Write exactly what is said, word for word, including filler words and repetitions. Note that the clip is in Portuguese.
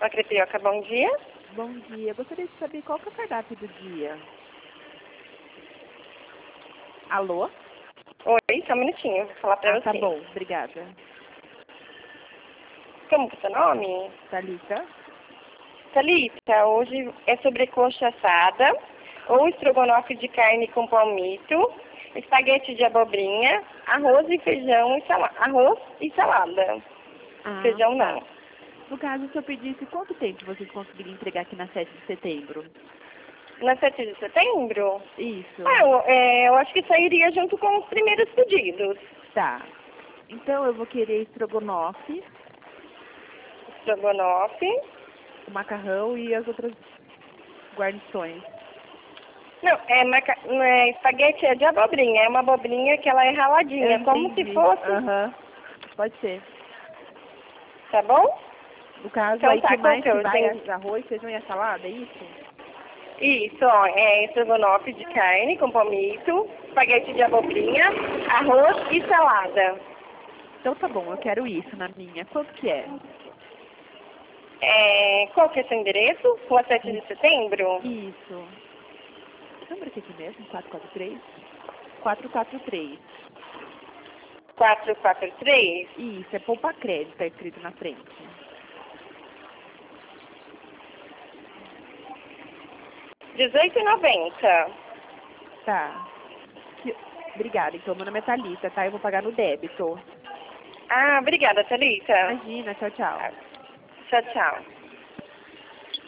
Uma crepioca, bom dia. Bom dia. Gostaria de saber qual que é o cardápio do dia. Alô? Oi, só um minutinho, vou falar pra Ah, você. tá bom. Obrigada. Como que é seu nome? Thalita? Thalita, hoje é sobrecoxa assada, ou estrogonofe de carne com palmito, espaguete de abobrinha, arroz e feijão e salada. Arroz e salada. Ah, Feijão tá. não. No caso, se eu pedisse, quanto tempo vocês conseguiriam entregar aqui na sete de setembro? Na sete de setembro? Isso. Ah, eu, é, eu acho que sairia junto com os primeiros pedidos. Tá. Então eu vou querer estrogonofe, Estrogonofe. o macarrão e as outras guarnições. Não, é, maca... não é espaguete é de abobrinha. É uma abobrinha que ela é raladinha, Eu como se entendi. fosse. Aham. Pode ser. Tá bom? No caso, Então aí tá, que qual mais que que eu vai? tenho? Arroz, feijão e a salada, é isso? Isso, ó, é estrogonofe de carne com palmito, espaguete de abobrinha, arroz e salada. Então tá bom, eu quero isso na minha. Quanto que é? É, qual que é seu endereço? Rua sete de setembro? Isso. Número aqui mesmo? quatro quatro três? quatro quatro três. quatrocentos e quarenta e três? Isso, é poupa crédito, tá escrito na frente. dezoito e noventa. Tá. Que- Obrigada, então meu nome é Thalita, tá? Eu vou pagar no débito. Ah, obrigada, Thalita. Imagina, tchau, tchau. Tchau, tchau.